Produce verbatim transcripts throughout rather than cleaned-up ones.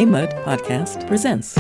A Mud Podcast presents.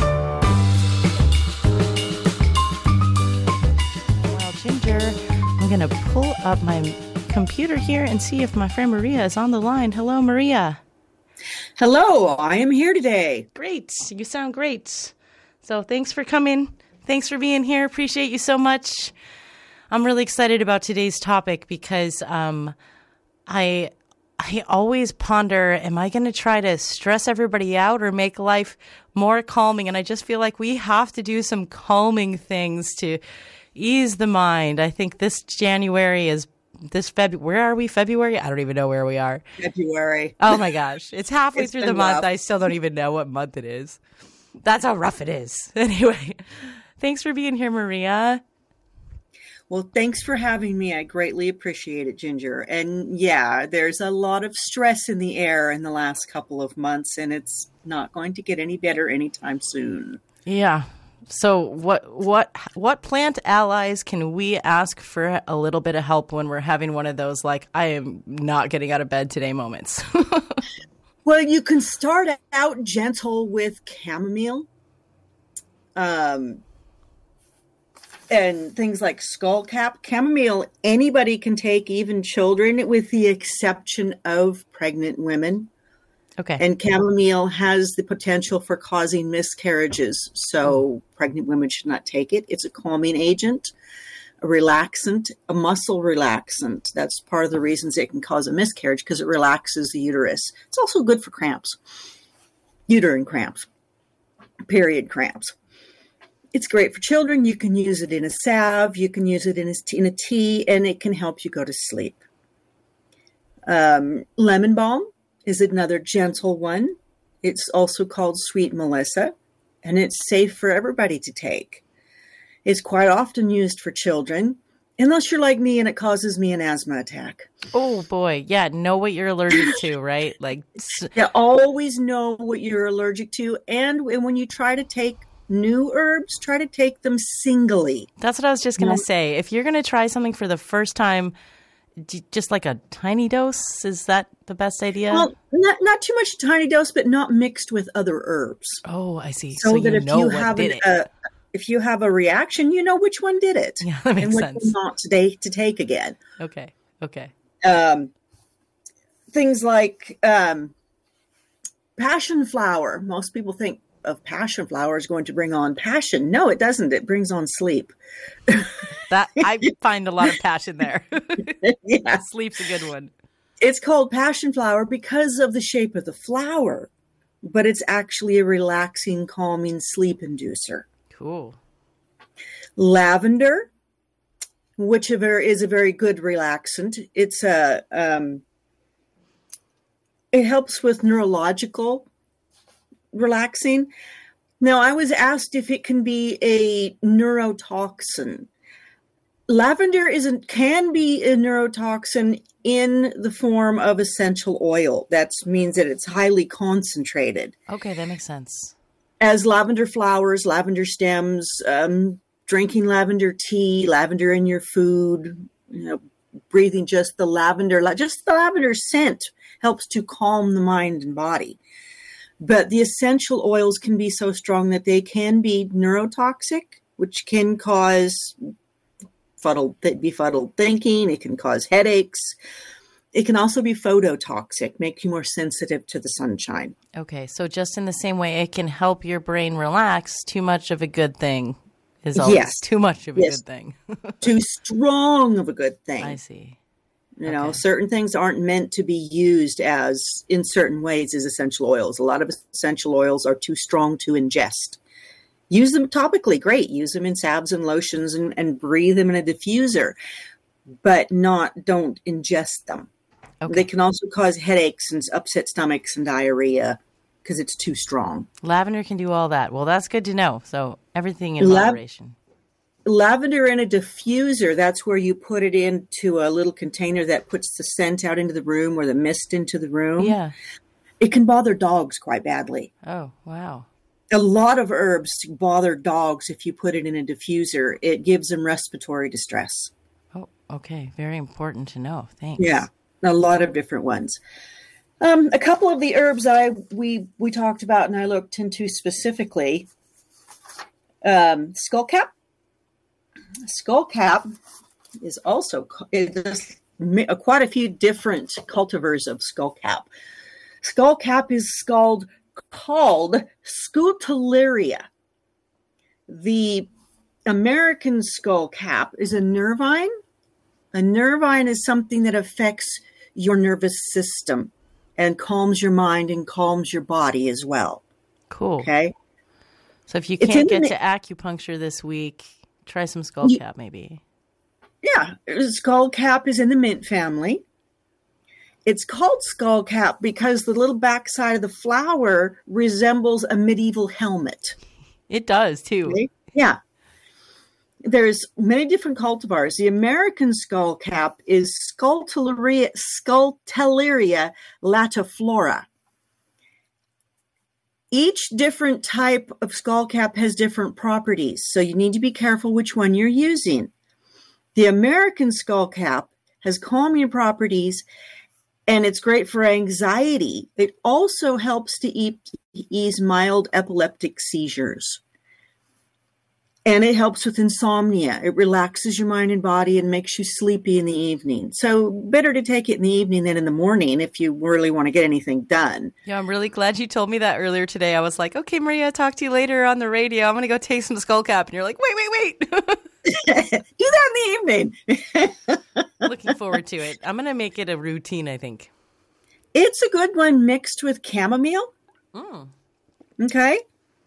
Well, Ginger, I'm going to pull up my computer here and see if my friend Maria is on the line. Hello, Maria. Hello, I am here today. Great. You sound great. So thanks for coming. Thanks for being here. Appreciate you so much. I'm really excited about today's topic because um, I I always ponder, am I going to try to stress everybody out or make life more calming? And I just feel like we have to do some calming things to ease the mind. I think this January is this February. Where are we? February? I don't even know where we are. February. Oh my gosh. It's halfway It's through been the month. rough. I still don't even know what month it is. That's how rough it is. Anyway, thanks for being here, Maria. Well, thanks for having me. I greatly appreciate it, Ginger. And yeah, there's a lot of stress in the air in the last couple of months, and it's not going to get any better anytime soon. Yeah. So what what what plant allies can we ask for a little bit of help when we're having one of those, like, I am not getting out of bed today moments? Well, you can start out gentle with chamomile. Um, and things like skullcap. Chamomile, anybody can take, even children, with the exception of pregnant women. Okay. And chamomile has the potential for causing miscarriages, so pregnant women should not take it. It's a calming agent, a relaxant, a muscle relaxant. That's part of the reasons it can cause a miscarriage, because it relaxes the uterus. It's also good for cramps, uterine cramps, period cramps. It's great for children. You can use it in a salve. You can use it in a, in a tea, and it can help you go to sleep. Um, lemon balm is another gentle one. It's also called Sweet Melissa, and it's safe for everybody to take. It's quite often used for children, unless you're like me and it causes me an asthma attack. Oh, boy. Yeah. Know what you're allergic to, right? Like, s- Yeah, always know what you're allergic to. And when you try to take new herbs, try to take them singly. that's what I was just going to No. say. If you're going to try something for the first time, d- just like a tiny dose, is that the best idea? Well, not, not too much tiny dose, but not mixed with other herbs. oh, I see. So, So, that you if know you what have did an, it. uh, if you have a reaction, you know which one did it. Yeah, that makes and which sense. one not today to take again. Okay. Okay. Um, things like um, passion flower. Most people think of passion flower as going to bring on passion. No, it doesn't. It brings on sleep. That I find a lot of passion there. Yeah. Sleep's a good one. It's called passion flower because of the shape of the flower, but it's actually a relaxing, calming sleep inducer. Cool. Lavender, which a very, is a very good relaxant. It's a um, it helps with neurological relaxing. Now, I was asked if it can be a neurotoxin. Lavender isn't can be a neurotoxin in the form of essential oil. That means that it's highly concentrated. Okay, that makes sense. As lavender flowers, lavender stems, um, drinking lavender tea, lavender in your food, you know, breathing just the lavender, just the lavender scent helps to calm the mind and body. But the essential oils can be so strong that they can be neurotoxic, which can cause fuddled, befuddled thinking. It can cause headaches. It can also be phototoxic, make you more sensitive to the sunshine. Okay, so just in the same way it can help your brain relax, too much of a good thing is always Yes. too much of a Yes. good thing. Too strong of a good thing. I see. You know, Okay. certain things aren't meant to be used as, in certain ways, as essential oils. A lot of essential oils are too strong to ingest. Use them topically, great. Use them in salves and lotions and, and breathe them in a diffuser, but not, don't ingest them. Okay. They can also cause headaches and upset stomachs and diarrhea because it's too strong. Lavender can do all that. Well, that's good to know. So everything in Lav- moderation. Lavender in a diffuser, that's where you put it into a little container that puts the scent out into the room or the mist into the room. Yeah. It can bother dogs quite badly. Oh, wow. A lot of herbs bother dogs if you put it in a diffuser. It gives them respiratory distress. Oh, okay. Very important to know. Thanks. Yeah, a lot of different ones. Um, a couple of the herbs I we we talked about and I looked into specifically. Um, skullcap. Skullcap is also there's quite a few different cultivars of skullcap. Skullcap is called called Scutellaria. The American skullcap is a nervine. A nervine is something that affects your nervous system and calms your mind and calms your body as well. Cool. Okay. So if you can't get the, to acupuncture this week, try some skullcap maybe. Yeah. Skullcap is in the mint family. It's called skullcap because the little backside of the flower resembles a medieval helmet. It does too. Okay? Yeah. There's many different cultivars. The American skullcap is Scutellaria, Scutellaria latiflora. Each different type of skullcap has different properties, so you need to be careful which one you're using. The American skullcap has calming properties, and it's great for anxiety. It also helps to ease mild epileptic seizures. And it helps with insomnia. It relaxes your mind and body and makes you sleepy in the evening. So better to take it in the evening than in the morning if you really want to get anything done. Yeah, I'm really glad you told me that earlier today. I was like, okay, Maria, I'll talk to you later on the radio. I'm going to go take some skullcap. And you're like, wait, wait, wait. Do that in the evening. Looking forward to it. I'm going to make it a routine, I think. It's a good one mixed with chamomile. Mm. Okay.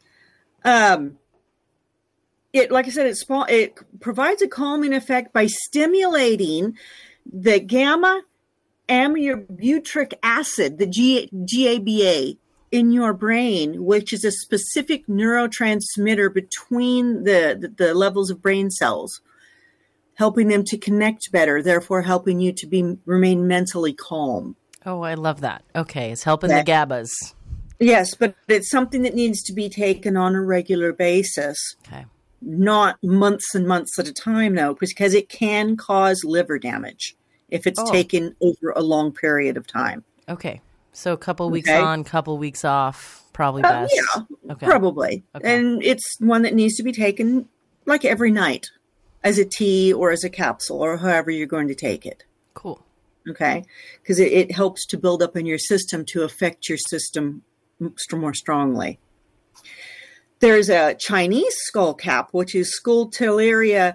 Um. It, like I said, it, it provides a calming effect by stimulating the gamma aminobutyric acid, the G- GABA, in your brain, which is a specific neurotransmitter between the, the, the levels of brain cells, helping them to connect better, therefore helping you to be remain mentally calm. Oh, I love that. Okay, it's helping that, the GABAs. Yes, but it's something that needs to be taken on a regular basis. Okay. Not months and months at a time, though, because it can cause liver damage if it's oh. taken over a long period of time. Okay. So a couple weeks okay. on, couple weeks off, probably uh, best. Yeah, okay. probably. Okay. And it's one that needs to be taken like every night as a tea or as a capsule or however you're going to take it. Cool. Okay. Because it, it helps to build up in your system to affect your system more strongly. There's a Chinese skullcap, which is Scutellaria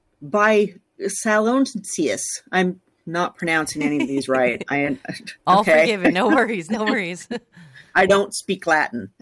bisalonensis. I'm not pronouncing any of these right. I okay. All forgiven. No worries. No worries. I don't speak Latin.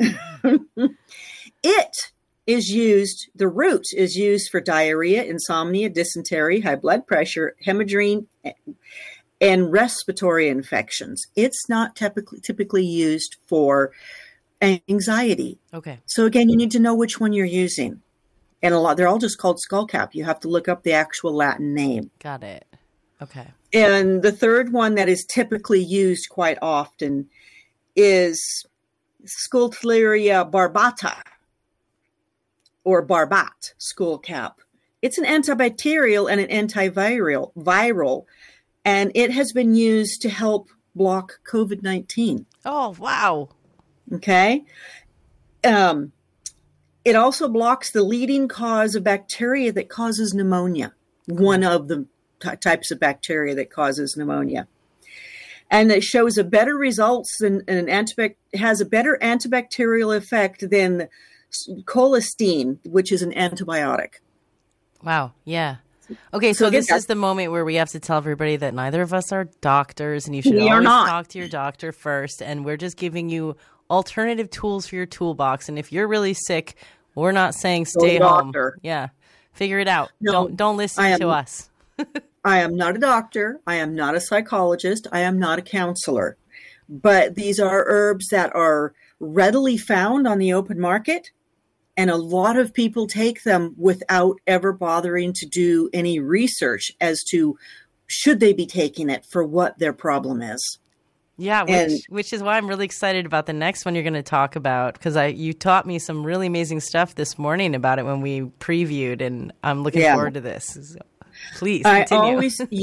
It is used, the root is used for diarrhea, insomnia, dysentery, high blood pressure, hemorrhaging, and respiratory infections. It's not typically typically used for anxiety. Okay. So again, you need to know which one you're using. And a lot, they're all just called skullcap. You have to look up the actual Latin name. Got it. Okay. And the third one that is typically used quite often is Scutellaria barbata or barbat skullcap. It's an antibacterial and an antiviral, viral, and it has been used to help block covid nineteen. Oh, wow. Okay. Um, it also blocks the leading cause of bacteria that causes pneumonia, one of the t- types of bacteria that causes pneumonia. And it shows a better results than an antibac- has a better antibacterial effect than colistin, which is an antibiotic. Wow. Yeah. Okay, so, so this is the moment where we have to tell everybody that neither of us are doctors, and you should always talk to your doctor first. And we're just giving you alternative tools for your toolbox. And if you're really sick, we're not saying stay home. Yeah, figure it out. No, don't don't listen am, to us. I am not a doctor. I am not a psychologist. I am not a counselor. But these are herbs that are readily found on the open market. And a lot of people take them without ever bothering to do any research as to should they be taking it for what their problem is. Yeah, which, and, which is why I'm really excited about the next one you're going to talk about, because I you taught me some really amazing stuff this morning about it when we previewed, and I'm looking yeah. forward to this. So please continue. I always, you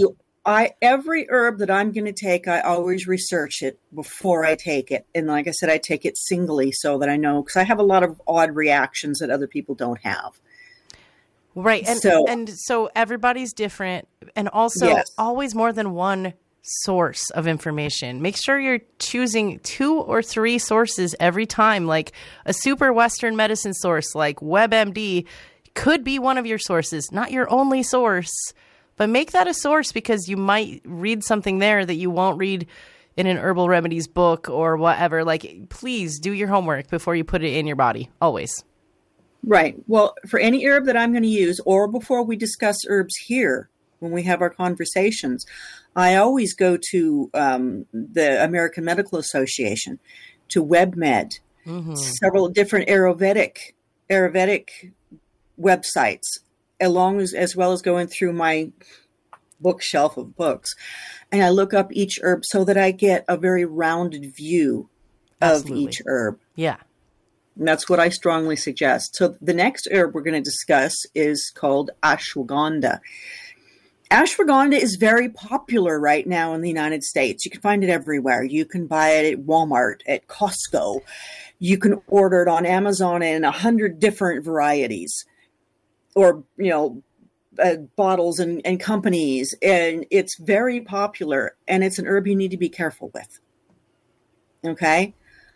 I every herb that I'm going to take, I always research it before I take it. And like I said, I take it singly so that I know, because I have a lot of odd reactions that other people don't have. Right. And so, and so everybody's different. And also yes. always more than one source of information. Make sure you're choosing two or three sources every time. Like a super Western medicine source like WebMD could be one of your sources, not your only source. But make that a source, because you might read something there that you won't read in an herbal remedies book or whatever. Like, please do your homework before you put it in your body, always. Right. Well, for any herb that I'm going to use, or before we discuss herbs here, when we have our conversations, I always go to um, the American Medical Association, to WebMed, mm-hmm. several different Ayurvedic, Ayurvedic websites, along as, as well as going through my bookshelf of books. And I look up each herb so that I get a very rounded view Absolutely. of each herb. Yeah. And that's what I strongly suggest. So the next herb we're going to discuss is called ashwagandha. Ashwagandha is very popular right now in the United States. You can find it everywhere. You can buy it at Walmart, at Costco. You can order it on Amazon in a hundred different varieties, or, you know, uh, bottles and, and companies. And it's very popular, and it's an herb you need to be careful with. Okay.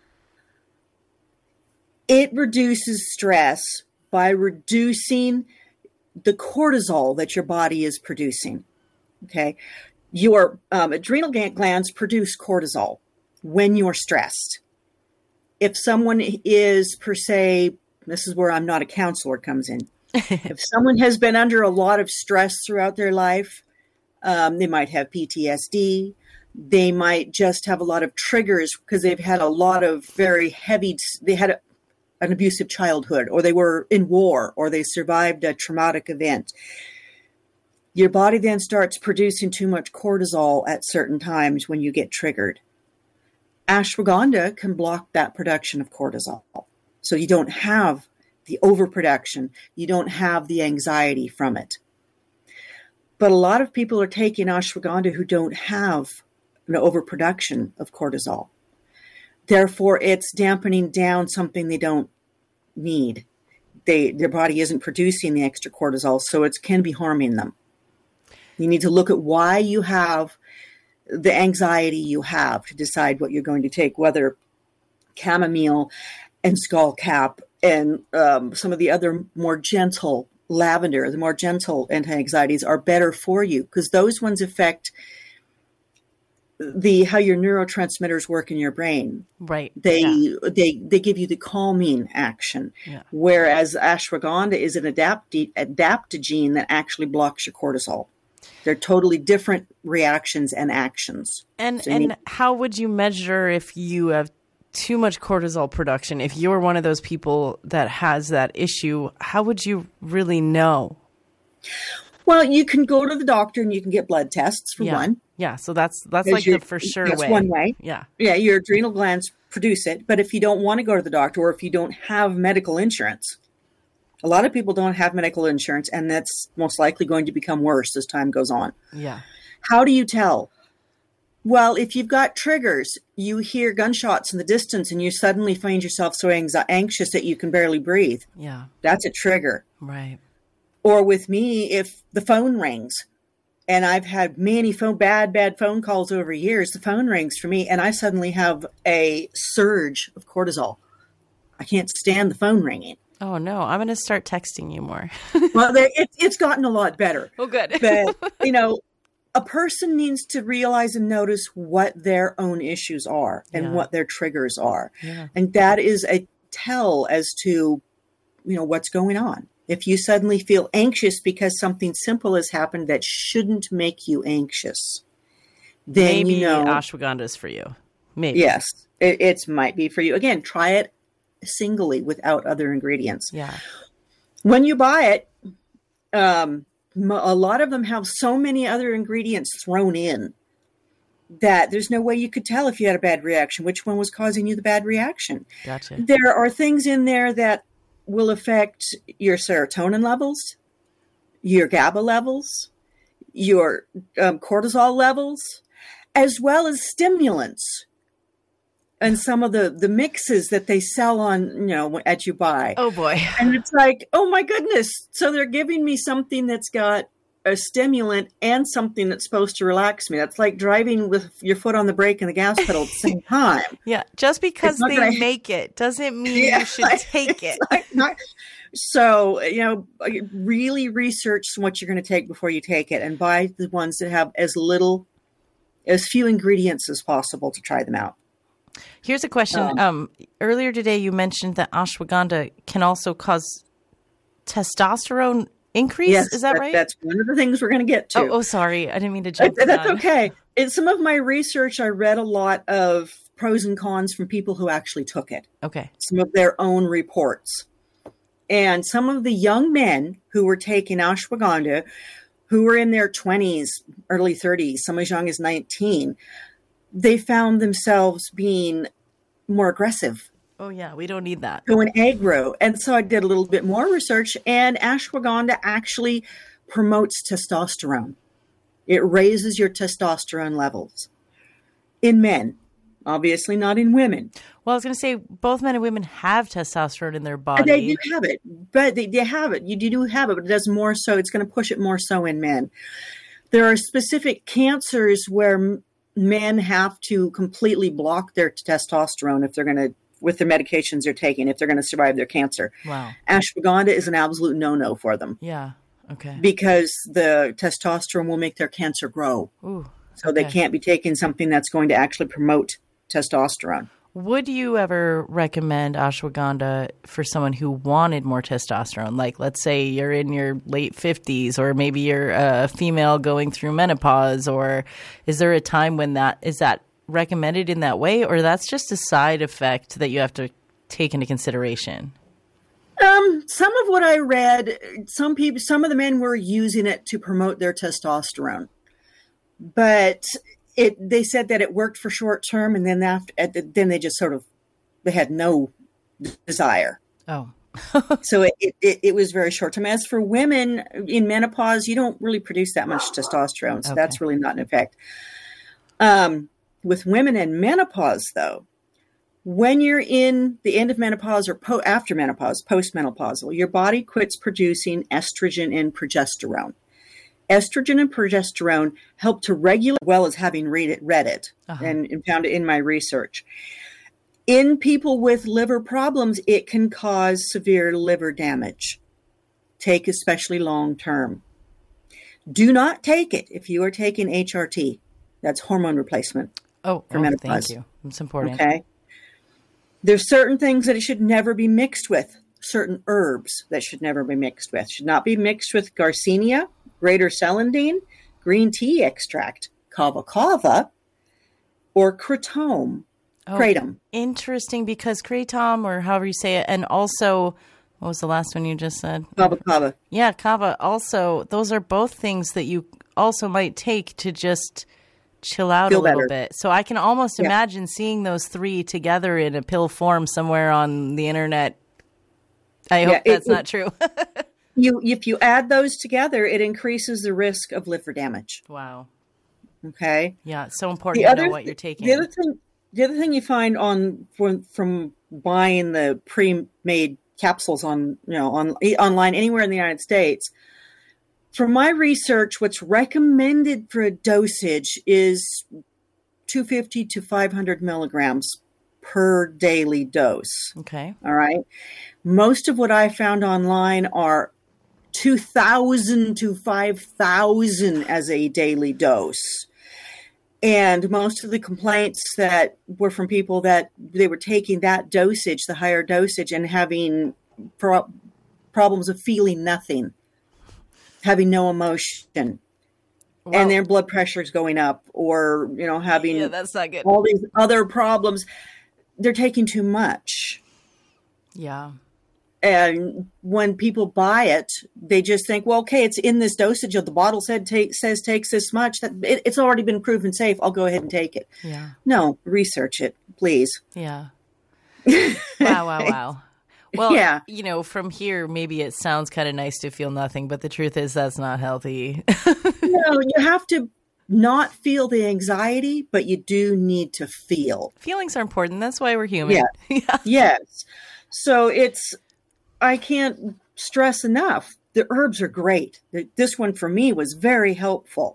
It reduces stress by reducing the cortisol that your body is producing. Okay. Your um, adrenal glands produce cortisol when you're stressed. If someone is, per se, this is where I'm not a counselor comes in. If someone has been under a lot of stress throughout their life, um, they might have P T S D. They might just have a lot of triggers because they've had a lot of very heavy, they had a, an abusive childhood, or they were in war, or they survived a traumatic event. Your body then starts producing too much cortisol at certain times when you get triggered. Ashwagandha can block that production of cortisol. So you don't have the overproduction. You don't have the anxiety from it. But a lot of people are taking ashwagandha who don't have an overproduction of cortisol. Therefore, it's dampening down something they don't need. They, their body isn't producing the extra cortisol, so it can be harming them. You need to look at why you have the anxiety you have to decide what you're going to take, whether chamomile and skullcap and um, some of the other more gentle lavender, the more gentle anti-anxieties are better for you, because those ones affect the how your neurotransmitters work in your brain. Right. They yeah. they they give you the calming action, yeah. whereas whereas ashwagandha is an adapti- adaptogene that actually blocks your cortisol. They're totally different reactions and actions. And so and need- how would you measure if you have too much cortisol production? If you're one of those people that has that issue, how would you really know? Well, you can go to the doctor and you can get blood tests for yeah. one. Yeah, so that's that's There's like your, the for sure that's way. one way. Yeah. Yeah, your adrenal glands produce it. But if you don't want to go to the doctor, or if you don't have medical insurance, a lot of people don't have medical insurance, and that's most likely going to become worse as time goes on. Yeah. How do you tell? Well, if you've got triggers, you hear gunshots in the distance and you suddenly find yourself so anxi- anxious that you can barely breathe. Yeah. That's a trigger. Right. Or with me, if the phone rings, and I've had many phone, bad, bad phone calls over years, the phone rings for me and I suddenly have a surge of cortisol. I can't stand the phone ringing. Oh, no. I'm going to start texting you more. Well, there, it, it's gotten a lot better. Oh, good. But, you know, a person needs to realize and notice what their own issues are and Yeah. what their triggers are. Yeah. And that is a tell as to, you know, what's going on. If you suddenly feel anxious because something simple has happened that shouldn't make you anxious, then Maybe you know, ashwagandha is for you. Maybe. yes, it, it might be for you. Again, try it singly without other ingredients. Yeah. When you buy it, um, a lot of them have so many other ingredients thrown in that there's no way you could tell if you had a bad reaction, which one was causing you the bad reaction. Gotcha. There are things in there that will affect your serotonin levels, your GABA levels, your um, cortisol levels, as well as stimulants and some of the, the mixes that they sell on, you know, at you buy. Oh boy. And it's like, oh my goodness. So they're giving me something that's got a stimulant and something that's supposed to relax me. That's like driving with your foot on the brake and the gas pedal at the same time. Yeah. Just because they gonna... make it doesn't mean yeah, you should take it. Like not... So, you know, really research what you're going to take before you take it and buy the ones that have as little, as few ingredients as possible to try them out. Here's a question. Um, um, earlier today, you mentioned that ashwagandha can also cause testosterone increase. Yes, is that, that right? That's one of the things we're going to get to. Oh, oh, sorry. I didn't mean to jump. That, that's on. okay. In some of my research, I read a lot of pros and cons from people who actually took it. Okay. Some of their own reports. And some of the young men who were taking ashwagandha, who were in their twenties, early thirties, some as young as nineteen, they found themselves being more aggressive. Oh, yeah. We don't need that. Going aggro. And so I did a little bit more research, and ashwagandha actually promotes testosterone. It raises your testosterone levels in men, obviously not in women. Well, I was going to say both men and women have testosterone in their body. They do have it, but they, they have it. You do have it, but it does more so. It's going to push it more so in men. There are specific cancers where men have to completely block their testosterone if they're going to, with the medications they're taking, if they're going to survive their cancer. Wow. Ashwagandha is an absolute no-no for them. Yeah. Okay. Because the testosterone will make their cancer grow. Ooh. So okay. they can't be taking something that's going to actually promote testosterone. Would you ever recommend ashwagandha for someone who wanted more testosterone? Like, let's say you're in your late fifties, or maybe you're a female going through menopause, or is there a time when that is that recommended in that way, or that's just a side effect that you have to take into consideration? Um, some of what I read, some people, some of the men were using it to promote their testosterone, but It, they said that it worked for short term, and then after, then they just sort of, they had no desire. Oh. So it, it, it was very short term. As for women in menopause, you don't really produce that much testosterone. So okay. that's really not an effect. Um, with women in menopause, though, when you're in the end of menopause or po- after menopause, postmenopausal, your body quits producing estrogen and progesterone. Estrogen and progesterone help to regulate, as well as having read it, read it uh-huh. and, and found it in my research. In people with liver problems, it can cause severe liver damage. Take especially long term. Do not take it if you are taking H R T. That's hormone replacement. Oh, for oh menopause. Thank you. It's important. Okay. There's certain things that it should never be mixed with. Certain herbs that should never be mixed with. Should not be mixed with Garcinia, greater celandine, green tea extract, kava kava, or kratom. Oh, kratom. Interesting, because kratom, or however you say it, and also, what was the last one you just said? Kava kava. Yeah, kava. Also, those are both things that you also might take to just chill out Feel a little better. bit. So I can almost yeah. imagine seeing those three together in a pill form somewhere on the internet. I hope yeah, that's it, not true. you, if you add those together, it increases the risk of liver damage. Wow. Okay. Yeah, it's so important The to know other what th- you're taking. The other thing, the other thing you find on from, from buying the pre-made capsules on you know on online anywhere in the United States, from my research, what's recommended for a dosage is two hundred fifty to five hundred milligrams per daily dose. Okay. All right. Most of what I found online are two thousand to five thousand as a daily dose. And most of the complaints that were from people that they were taking that dosage, the higher dosage, and having pro- problems of feeling nothing, having no emotion, Wow. and their blood pressure is going up, or, you know, having Yeah, that's not good. all these other problems. They're taking too much. Yeah. And when people buy it, they just think, well, okay, it's in this dosage of the bottle said take, says takes this much. That it, it's already been proven safe. I'll go ahead and take it. Yeah. No, research it, please. Yeah. Wow, wow, wow. Well, yeah. you know, from here, maybe it sounds kind of nice to feel nothing, but the truth is that's not healthy. No, you have to not feel the anxiety, but you do need to feel. Feelings are important. That's why we're human. Yeah. yeah. Yes. So it's, I can't stress enough. The herbs are great. This one for me was very helpful.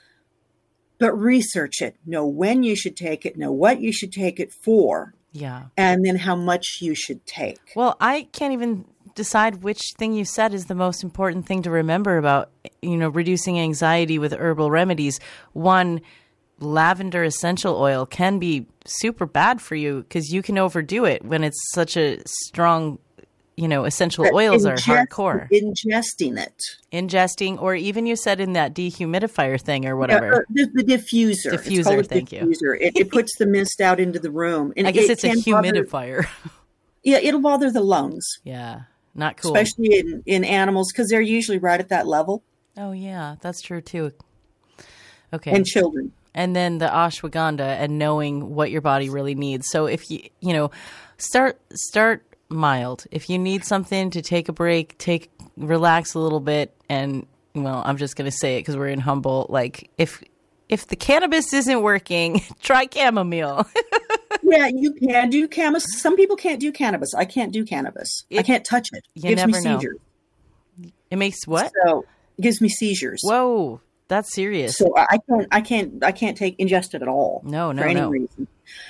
But research it. Know when you should take it. Know what you should take it for. Yeah. And then how much you should take. Well, I can't even decide which thing you said is the most important thing to remember about, you know, reducing anxiety with herbal remedies. One, lavender essential oil can be super bad for you because you can overdo it when it's such a strong, you know, essential But oils ingest- are hardcore. Ingesting it. Ingesting, or even you said in that dehumidifier thing or whatever. Yeah, uh, the, the diffuser. It's Diffuser, called a thank you. diffuser. It, it puts the mist out into the room. And I guess it it's a can bother- humidifier. Yeah, it'll bother the lungs, yeah, not cool. especially in, in animals because they're usually right at that level. Oh, yeah, that's true too. Okay. And children. And then the ashwagandha and knowing what your body really needs. So if you, you know, start start mild. If you need something to take a break, take relax a little bit. And well, I'm just going to say it because we're in Humboldt. Like if if the cannabis isn't working, try chamomile. Yeah, you can do cannabis. Some people can't do cannabis. I can't do cannabis. I It- can't touch it. It you gives me never know. seizures. It makes what? So it gives me seizures. Whoa, that's serious. So I I can't, I can't, I can't take ingest it at all. No, no, for any no. reason.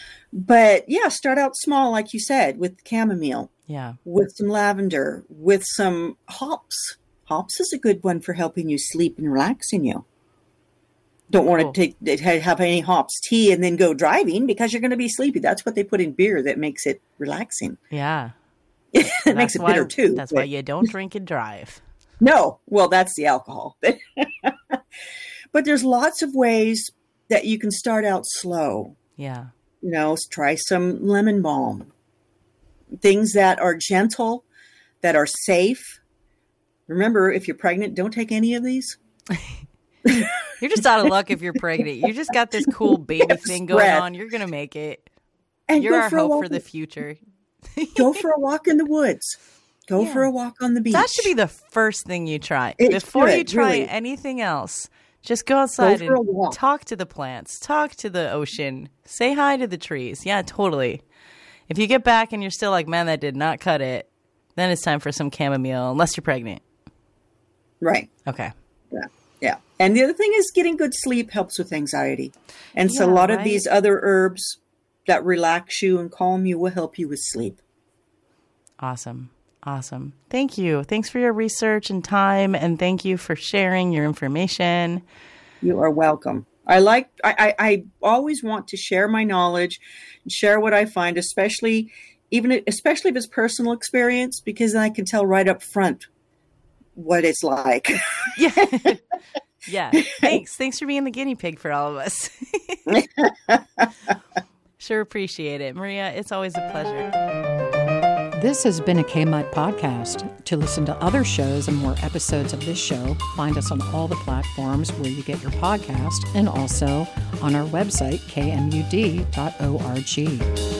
But yeah, start out small, like you said, with chamomile, Yeah. with some lavender, with some hops. Hops is a good one for helping you sleep and relaxing you. Don't want Cool. to take have any hops tea and then go driving because you're going to be sleepy. That's what they put in beer that makes it relaxing. Yeah. It That's makes it why, bitter too. That's but- why you don't drink and drive. No, well, that's the alcohol. But there's lots of ways that you can start out slow. Yeah. You know, try some lemon balm. Things that are gentle, that are safe. Remember, if you're pregnant, don't take any of these. You're just out of luck if you're pregnant. You just got this cool baby Yes, thing going breath. on. You're going to make it. And You're go our for a hope walk. for the future. Go for a walk in the woods. Go Yeah. for a walk on the beach. That should be the first thing you try. It Before you should, try really. anything else, just go outside for a and walk. talk to the plants, talk to the ocean, say hi to the trees. Yeah, totally. If you get back and you're still like, man, that did not cut it, then it's time for some chamomile, unless you're pregnant. Right. Okay. Yeah. Yeah. And the other thing is getting good sleep helps with anxiety. And so Yeah, a lot of right. these other herbs that relax you and calm you will help you with sleep. Awesome. Awesome. Thank you. Thanks for your research and time, and thank you for sharing your information. You are welcome. I like, I, I, I always want to share my knowledge and share what I find, especially, even, especially if it's personal experience, because I can tell right up front what it's like. Yeah. Yeah. Thanks. Thanks for being the guinea pig for all of us. Sure appreciate it. Maria, it's always a pleasure. This has been a K-Mutt podcast. To listen to other shows and more episodes of this show, find us on all the platforms where you get your podcast and also on our website, k m u d dot org.